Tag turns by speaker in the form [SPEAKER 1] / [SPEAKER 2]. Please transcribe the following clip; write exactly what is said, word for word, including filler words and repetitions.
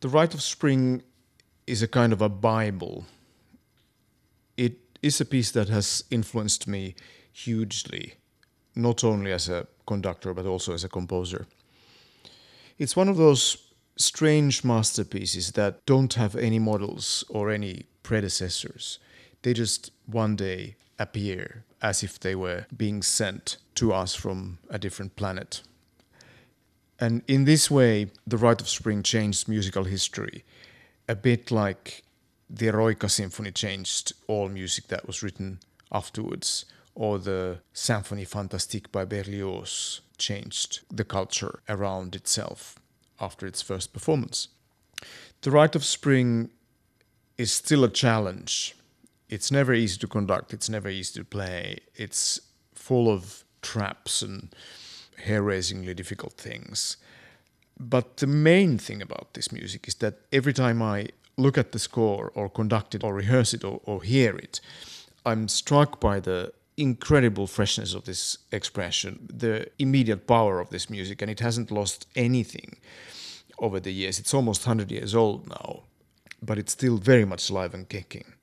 [SPEAKER 1] The Rite of Spring is a kind of a Bible. It is a piece that has influenced me hugely, not only as a conductor but also as a composer. It's one of those strange masterpieces that don't have any models or any predecessors. They just one day appear as if they were being sent to us from a different planet. And in this way, the Rite of Spring changed musical history, a bit like the Eroica Symphony changed all music that was written afterwards, or the Symphonie Fantastique by Berlioz changed the culture around itself after its first performance. The Rite of Spring is still a challenge. It's never easy to conduct, it's never easy to play, it's full of traps and hair-raisingly difficult things. But the main thing about this music is that every time I look at the score or conduct it or rehearse it or, or hear it, I'm struck by the incredible freshness of this expression, the immediate power of this music, and it hasn't lost anything over the years. It's almost one hundred years old now, but it's still very much alive and kicking.